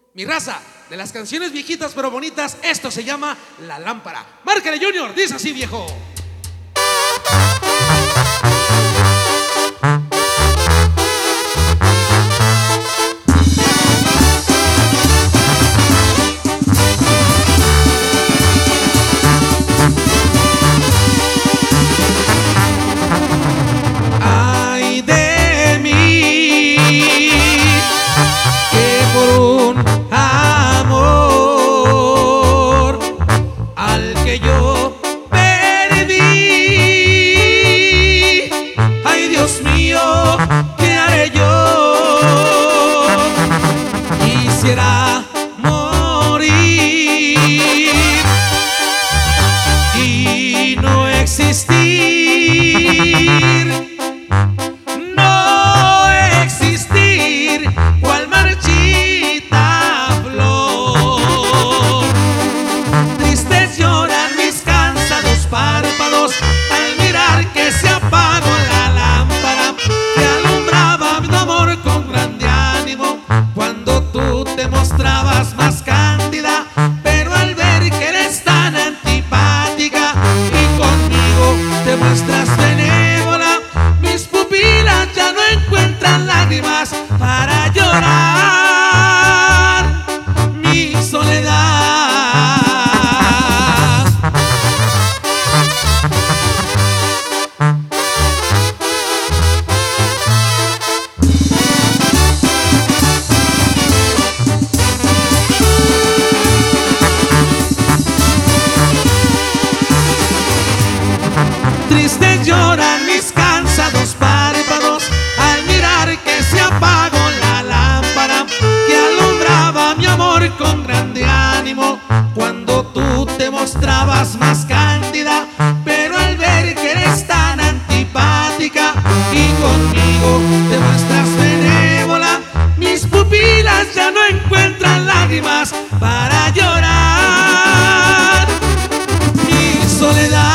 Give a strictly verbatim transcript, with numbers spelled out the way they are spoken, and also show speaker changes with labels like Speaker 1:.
Speaker 1: Mi raza, de las canciones viejitas pero bonitas, esto se llama La Lámpara. Márcale, Junior, dice así, viejo. Ay de mí, que por un amor al que yo perdí, ay Dios mío, ¿qué haré yo? Quisiera morir y no existir, no existir, cual marchita flor. Tristes lloran mis cansados párpados al mirar que se apagó la lámpara que alumbraba mi amor con grande ánimo cuando tú te mostrabas más cándida, pero al ver que eres tan antipática y conmigo te muestras benévola, mis pupilas ya no encuentran lágrimas para llorar mi soledad. Tristes lloran mis cansados párpados al mirar que se apagó la lámpara que alumbraba mi amor con grande ánimo cuando tú te mostrabas más cándida, pero al ver que eres tan antipática y conmigo te muestras benévola, mis pupilas ya no encuentran lágrimas para llorar mi soledad.